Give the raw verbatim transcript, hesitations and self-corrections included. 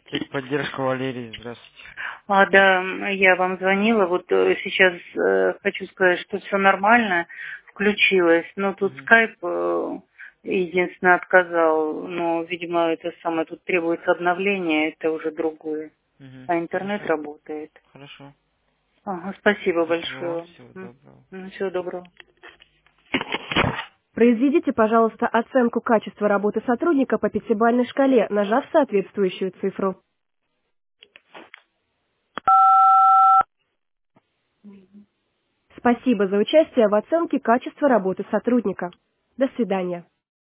Техподдержка, Валерий, здравствуйте. А, да, я вам звонила, вот э, сейчас э, хочу сказать, что все нормально, включилось, но тут Мгм. скайп э, единственное отказал, но, видимо, это самое, тут требуется обновление, это уже другое, Мгм. а интернет Хорошо, работает. хорошо. Ага, спасибо Спасибо вам, большое. всего М, доброго. м, Всего доброго. Произведите, пожалуйста, оценку качества работы сотрудника по пятибалльной шкале, нажав соответствующую цифру. Спасибо за участие в оценке качества работы сотрудника. До свидания.